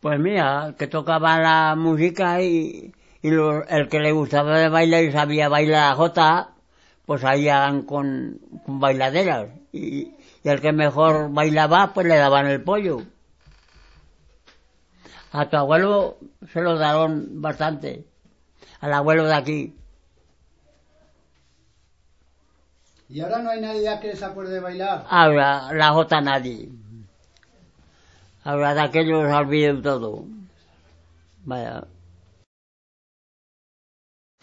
Pues mira, que tocaba la música y el que le gustaba de bailar y sabía bailar la jota, pues ahí iban con bailaderas. Y el que mejor bailaba, pues le daban el pollo. A tu abuelo se lo daron bastante. Al abuelo de aquí. ¿Y ahora no hay nadie ya que se acuerde de bailar? Ahora, la jota nadie. Ahora de aquellos olvido todo. Vaya.